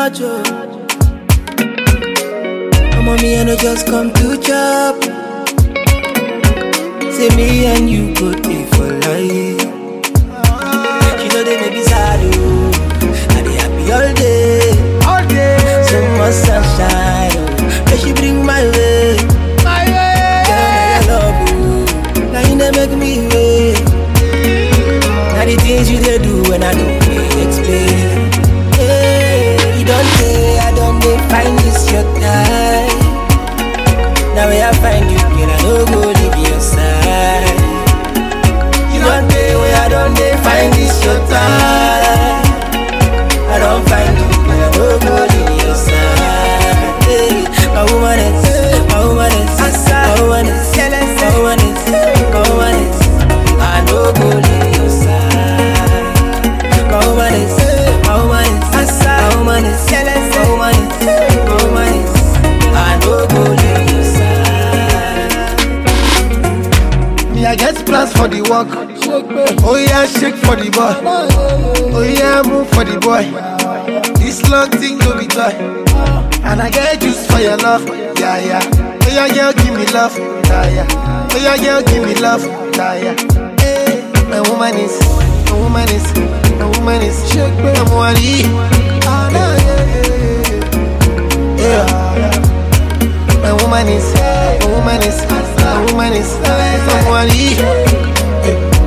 much, oh. Mommy, I no just come to chop. Say me and you go pay for life. She know they make me sad, oh. I dey happy all day, all day. So much sunshine, oh. May she bring my way, my way. Girl, I love you. Now you dey make me wait. Now the things you dey do when I don't explain. Hey, you don't say I don't find this your time. Now when I find you, girl, I no go leave your side. You don't day where I don't find this your time. I don't find you, girl, I no go leave your side. Hey, my woman is, my woman is, my woman is, my woman is, my woman is. I no go leave your side. My woman is, my woman is, my woman is, my woman is, my woman is. I no go leave your side. I get plans for the work. Oh yeah, shake for the boy. Oh yeah, move for the boy. This long thing go be toy. And I get juice for your love. Yeah, yeah. Oh yeah, girl, give me love. Yeah, yeah. Oh yeah, girl, give me love. Yeah, yeah. Hey, my woman is, my woman is, my woman is. Shake me, I'm worried. Yeah. My woman is, my woman is, my woman is, my woman is.